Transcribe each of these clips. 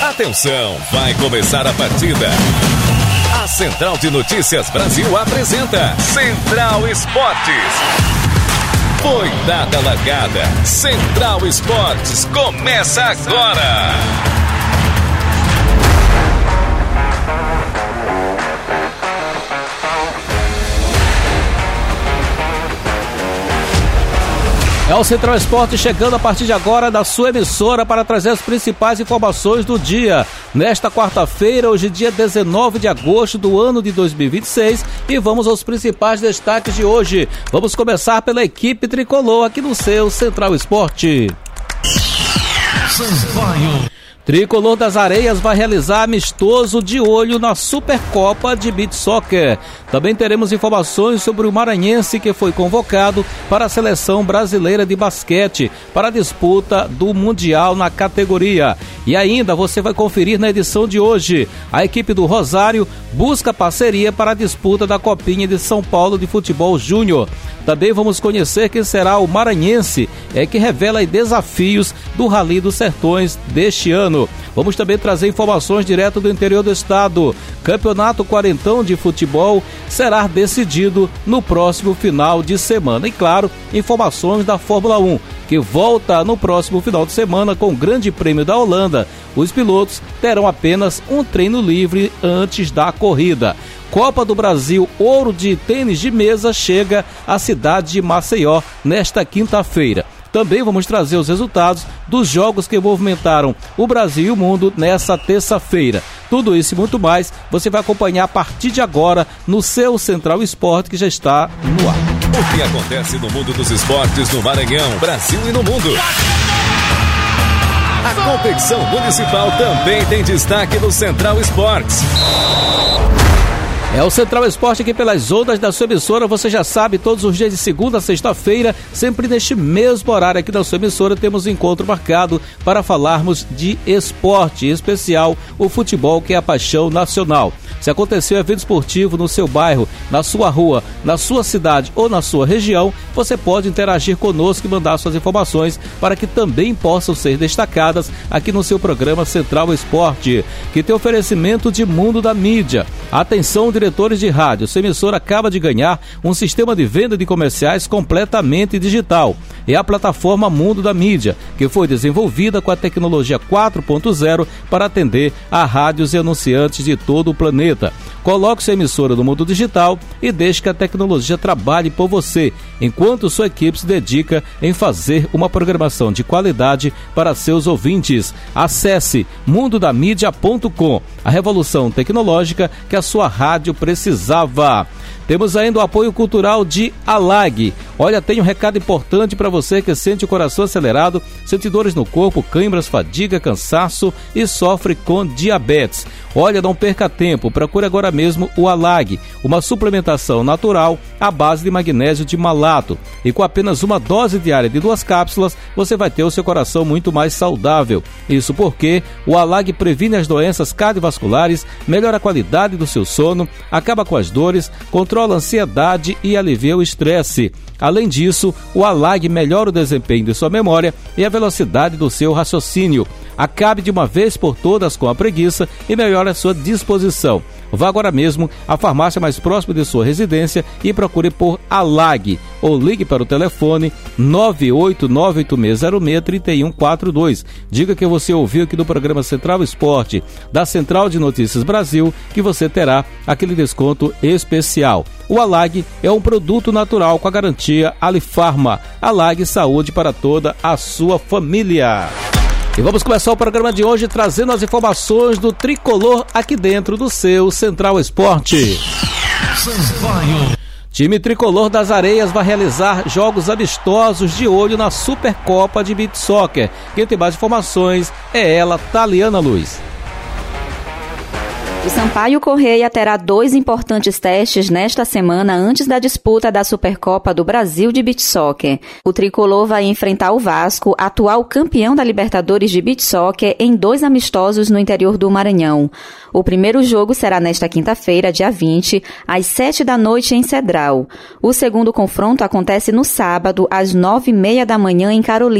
Atenção, vai começar a partida. A Central de Notícias Brasil apresenta Central Esportes. Foi dada a largada. Central Esportes começa agora. É o Central Esportes chegando a partir de agora da sua emissora para trazer as principais informações do dia. Nesta quarta-feira, hoje dia 19 de agosto do ano de 2026, e vamos aos principais destaques de hoje. Vamos começar pela equipe tricolor aqui no seu Central Esporte. Tricolor das Areias vai realizar amistoso de olho na Supercopa de Beach Soccer. Também teremos informações sobre o maranhense que foi convocado para a seleção brasileira de basquete para a disputa do Mundial na categoria. E ainda você vai conferir na edição de hoje: a equipe do Rosário busca parceria para a disputa da Copinha de São Paulo de Futebol Júnior. Também vamos conhecer quem será o maranhense que revela desafios do Rally dos Sertões deste ano. Vamos também trazer informações direto do interior do estado. Campeonato Quarentão de Futebol será decidido no próximo final de semana. E claro, informações da Fórmula 1, que volta no próximo final de semana com o Grande Prêmio da Holanda. Os pilotos terão apenas um treino livre antes da corrida. Copa do Brasil Ouro de Tênis de Mesa chega à cidade de Maceió nesta quinta-feira. Também vamos trazer os resultados dos jogos que movimentaram o Brasil e o mundo nessa terça-feira. Tudo isso e muito mais você vai acompanhar a partir de agora no seu Central Esporte, que já está no ar. O que acontece no mundo dos esportes no Maranhão, Brasil e no mundo? A competição municipal também tem destaque no Central Esportes. É o Central Esporte aqui pelas ondas da sua emissora. Você já sabe, todos os dias de segunda a sexta-feira, sempre neste mesmo horário aqui da sua emissora, temos um encontro marcado para falarmos de esporte, em especial o futebol, que é a paixão nacional. Se aconteceu evento esportivo no seu bairro, na sua rua, na sua cidade ou na sua região, você pode interagir conosco e mandar suas informações para que também possam ser destacadas aqui no seu programa Central Esporte, que tem oferecimento de Mundo da Mídia. Atenção, diretores de rádio, sua emissora acaba de ganhar um sistema de venda de comerciais completamente digital. É a plataforma Mundo da Mídia, que foi desenvolvida com a tecnologia 4.0 para atender a rádios e anunciantes de todo o planeta. Coloque sua emissora no mundo digital e deixe que a tecnologia trabalhe por você, enquanto sua equipe se dedica em fazer uma programação de qualidade para seus ouvintes. Acesse mundodamídia.com, a revolução tecnológica que a sua rádio precisava. Temos ainda o apoio cultural de Alag. Olha, tem um recado importante para você que sente o coração acelerado, sente dores no corpo, câimbras, fadiga, cansaço e sofre com diabetes. Olha, não perca tempo, procure agora mesmo o Alag, uma suplementação natural à base de magnésio de malato. E com apenas uma dose diária de 2 cápsulas, você vai ter o seu coração muito mais saudável. Isso porque o Alag previne as doenças cardiovasculares, melhora a qualidade do seu sono, acaba com as dores, controla a ansiedade e alivia o estresse. Além disso, o Alag melhora o desempenho de sua memória e a velocidade do seu raciocínio. Acabe de uma vez por todas com a preguiça e melhore a sua disposição. Vá agora mesmo à farmácia mais próxima de sua residência e procure por Alag, ou ligue para o telefone 98986063142. Diga que você ouviu aqui no programa Central Esporte, da Central de Notícias Brasil, que você terá aquele desconto especial. O Alag é um produto natural com a garantia Alifarma. Alag, saúde para toda a sua família. E vamos começar o programa de hoje trazendo as informações do tricolor aqui dentro do seu Central Esporte. Time tricolor das Areias vai realizar jogos amistosos de olho na Supercopa de Beach Soccer. Quem tem mais informações é ela, Taliana Luz. O Sampaio Correia terá 2 importantes testes nesta semana antes da disputa da Supercopa do Brasil de Beach Soccer. O tricolor vai enfrentar o Vasco, atual campeão da Libertadores de Beach Soccer, em 2 amistosos no interior do Maranhão. O primeiro jogo será nesta quinta-feira, dia 20, às 7 da noite em Cedral. O segundo confronto acontece no sábado, às 9h30 da manhã em Carolina.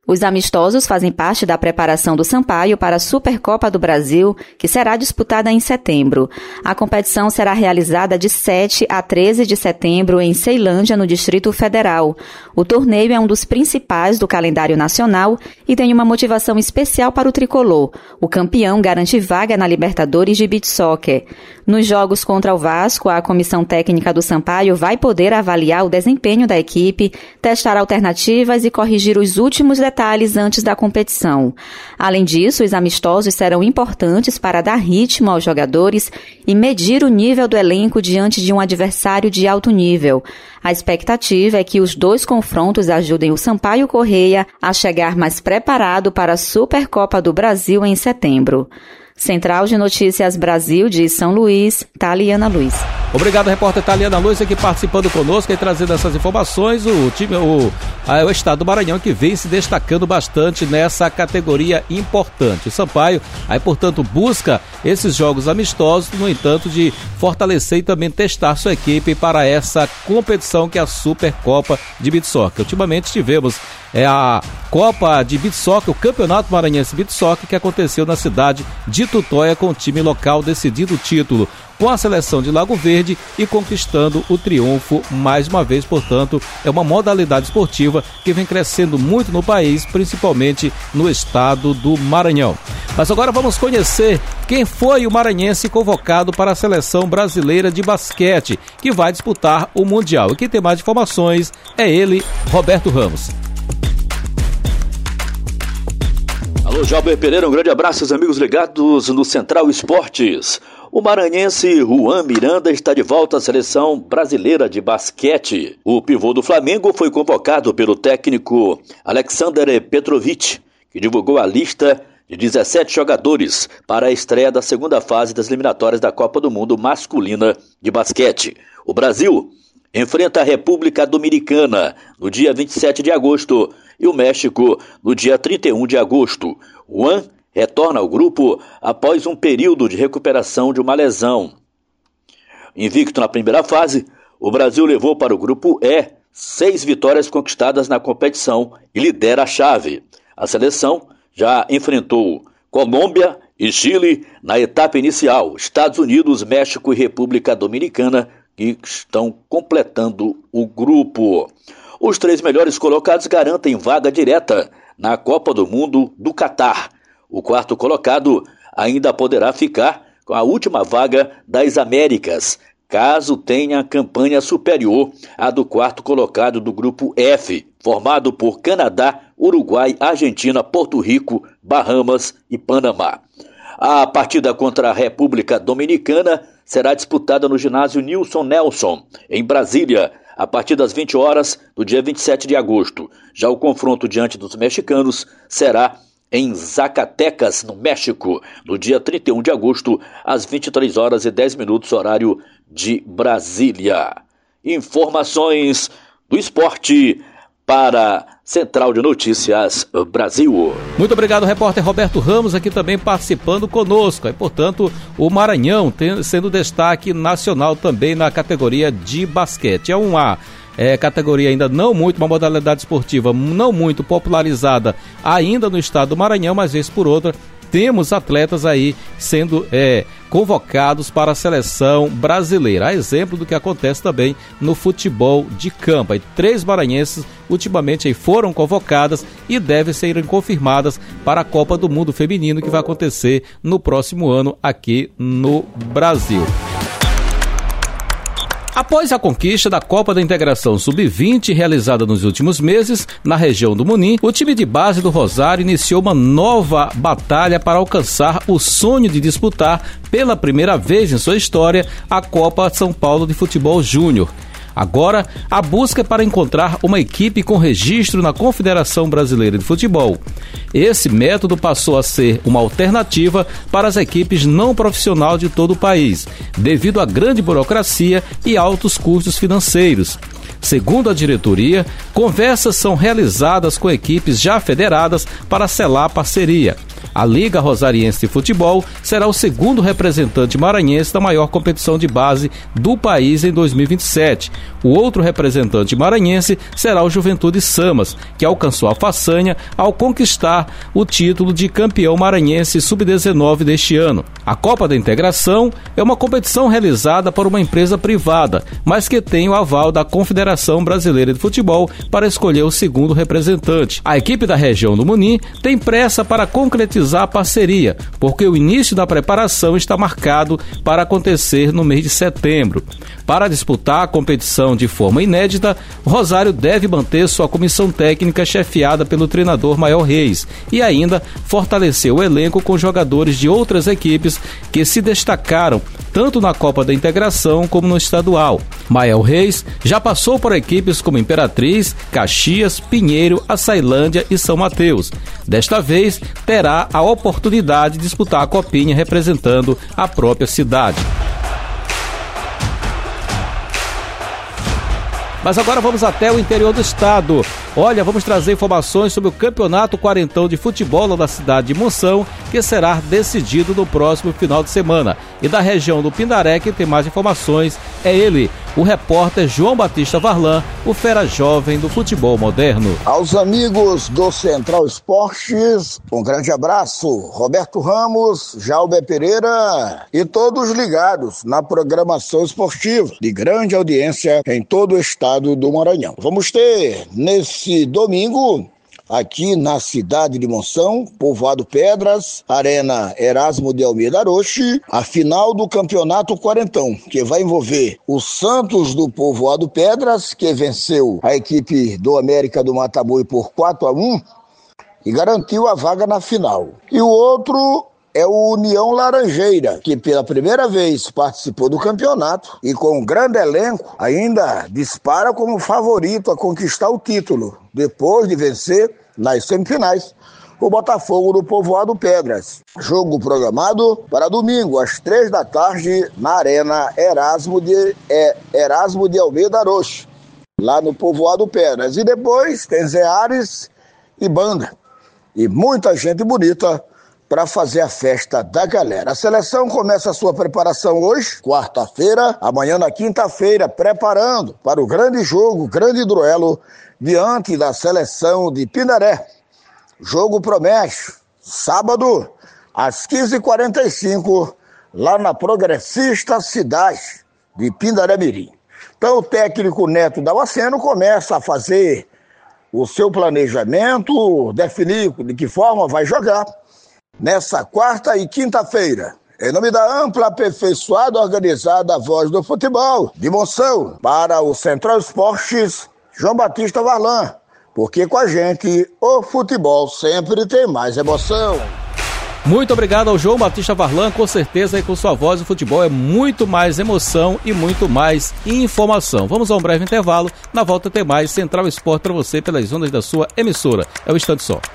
Os amistosos fazem parte da preparação do Sampaio para a Supercopa do Brasil, que será disputada em setembro. A competição será realizada de 7 a 13 de setembro em Ceilândia, no Distrito Federal. O torneio é um dos principais do calendário nacional e tem uma motivação especial para o tricolor. O campeão garante vaga na Libertadores de Beach Soccer. Nos jogos contra o Vasco, a comissão técnica do Sampaio vai poder avaliar o desempenho da equipe, testar alternativas e corrigir os últimos detalhes antes da competição. Além disso, os amistosos serão importantes para dar ritmo aos jogadores e medir o nível do elenco diante de um adversário de alto nível. A expectativa é que os dois confrontos ajudem o Sampaio Corrêa a chegar mais preparado para a Supercopa do Brasil em setembro. Central de Notícias Brasil de São Luís, Taliana Luiz. Obrigado, repórter Taliana Luiz, aqui participando conosco e trazendo essas informações. O estado do Maranhão que vem se destacando bastante nessa categoria importante. O Sampaio, aí, portanto, busca esses jogos amistosos, no entanto, de fortalecer e também testar sua equipe para essa competição que é a Supercopa de Beach Soccer. Ultimamente tivemos a Copa de Beach Soccer, o Campeonato Maranhense Beach Soccer, que aconteceu na cidade de Tutóia, com o time local decidindo o título com a seleção de Lago Verde e conquistando o triunfo mais uma vez. Portanto, é uma modalidade esportiva que vem crescendo muito no país, principalmente no estado do Maranhão. Mas agora vamos conhecer quem foi o maranhense convocado para a seleção brasileira de basquete, que vai disputar o Mundial. E quem tem mais informações é ele, Roberto Ramos. Alô, Jalber Pereira, um grande abraço aos amigos ligados no Central Esportes. O maranhense Juan Miranda está de volta à seleção brasileira de basquete. O pivô do Flamengo foi convocado pelo técnico Aleksandar Petrovic, que divulgou a lista de 17 jogadores para a estreia da segunda fase das eliminatórias da Copa do Mundo masculina de basquete. O Brasil enfrenta a República Dominicana no dia 27 de agosto e o México no dia 31 de agosto. Juan retorna ao grupo após um período de recuperação de uma lesão. Invicto na primeira fase, o Brasil levou para o grupo E 6 vitórias conquistadas na competição e lidera a chave. A seleção já enfrentou Colômbia e Chile na etapa inicial. Estados Unidos, México e República Dominicana que estão completando o grupo. Os 3 melhores colocados garantem vaga direta na Copa do Mundo do Catar. O 4º colocado ainda poderá ficar com a última vaga das Américas, caso tenha campanha superior à do 4º colocado do grupo F, formado por Canadá, Uruguai, Argentina, Porto Rico, Bahamas e Panamá. A partida contra a República Dominicana será disputada no ginásio Nilson Nelson, em Brasília, a partir das 20 horas do dia 27 de agosto. Já o confronto diante dos mexicanos será em Zacatecas, no México, no dia 31 de agosto, às 23 horas e 10 minutos, horário de Brasília. Informações do esporte para Central de Notícias Brasil. Muito obrigado, repórter Roberto Ramos, aqui também participando conosco. E, portanto, o Maranhão sendo destaque nacional também na categoria de basquete. É uma categoria ainda não muito, uma modalidade esportiva não muito popularizada ainda no estado do Maranhão, mas vez por outra temos atletas aí sendo convocados para a seleção brasileira, a exemplo do que acontece também no futebol de campo. 3 maranhenses ultimamente aí foram convocadas e devem ser confirmadas para a Copa do Mundo Feminino, que vai acontecer no próximo ano aqui no Brasil. Após a conquista da Copa da Integração Sub-20, realizada nos últimos meses, na região do Munim, o time de base do Rosário iniciou uma nova batalha para alcançar o sonho de disputar, pela primeira vez em sua história, a Copa São Paulo de Futebol Júnior. Agora, a busca é para encontrar uma equipe com registro na Confederação Brasileira de Futebol. Esse método passou a ser uma alternativa para as equipes não profissionais de todo o país, devido à grande burocracia e altos custos financeiros. Segundo a diretoria, conversas são realizadas com equipes já federadas para selar a parceria. A Liga Rosariense de Futebol será o segundo representante maranhense da maior competição de base do país em 2027. O outro representante maranhense será o Juventude Samas, que alcançou a façanha ao conquistar o título de campeão maranhense sub-19 deste ano. A Copa da Integração é uma competição realizada por uma empresa privada, mas que tem o aval da Confederação Brasileira de Futebol para escolher o segundo representante. A equipe da região do Muni tem pressa para concretizar a parceria, porque o início da preparação está marcado para acontecer no mês de setembro. Para disputar a competição de forma inédita, Rosário deve manter sua comissão técnica chefiada pelo treinador Mael Reis e ainda fortalecer o elenco com jogadores de outras equipes que se destacaram tanto na Copa da Integração como no estadual. Mael Reis já passou por equipes como Imperatriz, Caxias, Pinheiro, Açailândia e São Mateus. Desta vez, terá a oportunidade de disputar a Copinha representando a própria cidade. Mas agora vamos até o interior do estado. Olha, vamos trazer informações sobre o Campeonato Quarentão de Futebol lá da cidade de Monção, que será decidido no próximo final de semana. E da região do Pindaré, quem tem mais informações é ele, o repórter João Batista Varlan, o fera jovem do futebol moderno. Aos amigos do Central Esportes, um grande abraço. Roberto Ramos, Jalber Pereira e todos ligados na programação esportiva de grande audiência em todo o estado do Maranhão. Vamos ter nesse domingo, aqui na cidade de Monção, Povoado Pedras, Arena Erasmo de Almeida Aroche, a final do Campeonato Quarentão, que vai envolver o Santos do Povoado Pedras, que venceu a equipe do América do Matabuí por 4-1 e garantiu a vaga na final. E o outro é o União Laranjeira, que pela primeira vez participou do campeonato e com um grande elenco ainda dispara como favorito a conquistar o título, depois de vencer nas semifinais o Botafogo do Povoado Pedras. Jogo programado para domingo, às 3 da tarde, na Arena Erasmo de Almeida Aroche, lá no Povoado Pedras. E depois tem Zé Ares e banda. E muita gente bonita para fazer a festa da galera. A seleção começa a sua preparação hoje, quarta-feira, amanhã na quinta-feira, preparando para o grande jogo, grande duelo, diante da seleção de Pindaré. Jogo promete, sábado, às 15h45, lá na Progressista Cidade de Pindaré Mirim. Então o técnico Neto Damasceno começa a fazer o seu planejamento, definir de que forma vai jogar nessa quarta e quinta-feira. Em nome da ampla, aperfeiçoada, organizada Voz do Futebol de Monção, para o Central Esportes, João Batista Varlan, porque com a gente o futebol sempre tem mais emoção. Muito obrigado ao João Batista Varlan, com certeza aí com sua voz o futebol é muito mais emoção e muito mais informação. Vamos a um breve intervalo, na volta tem mais Central Esporte para você pelas ondas da sua emissora. É o Instante Só.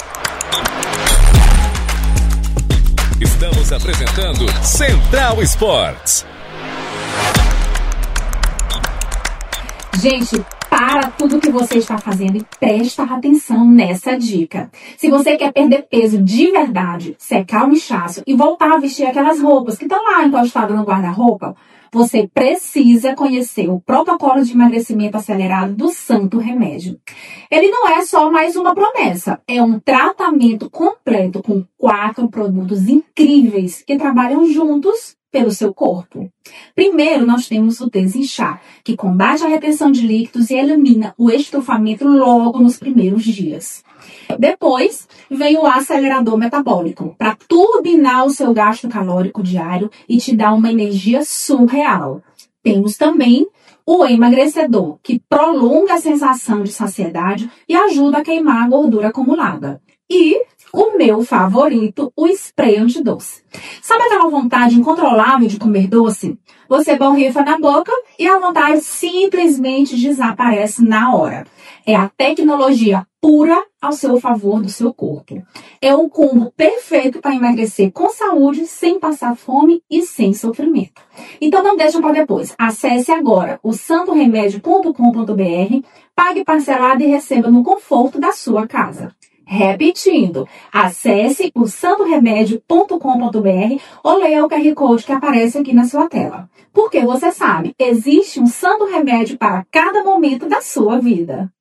Estamos apresentando Central Esportes. Gente, para tudo que você está fazendo e presta atenção nessa dica. Se você quer perder peso de verdade, secar o inchaço e voltar a vestir aquelas roupas que estão lá encostadas no guarda-roupa, você precisa conhecer o protocolo de emagrecimento acelerado do Santo Remédio. Ele não é só mais uma promessa, é um tratamento completo com 4 produtos incríveis que trabalham juntos pelo seu corpo. Primeiro, nós temos o Desinchar, que combate a retenção de líquidos e elimina o estufamento logo nos primeiros dias. Depois, vem o acelerador metabólico, para turbinar o seu gasto calórico diário e te dar uma energia surreal. Temos também o emagrecedor, que prolonga a sensação de saciedade e ajuda a queimar a gordura acumulada. E o meu favorito, o spray antidoce. Sabe aquela vontade incontrolável de comer doce? Você borrifa na boca e a vontade simplesmente desaparece na hora. É a tecnologia pura ao seu favor do seu corpo. É um combo perfeito para emagrecer com saúde, sem passar fome e sem sofrimento. Então não deixa para depois. Acesse agora o santoremedio.com.br, pague parcelado e receba no conforto da sua casa. Repetindo, acesse o sandoremédio.com.br ou leia o QR Code que aparece aqui na sua tela. Porque você sabe, existe um Santo Remédio para cada momento da sua vida.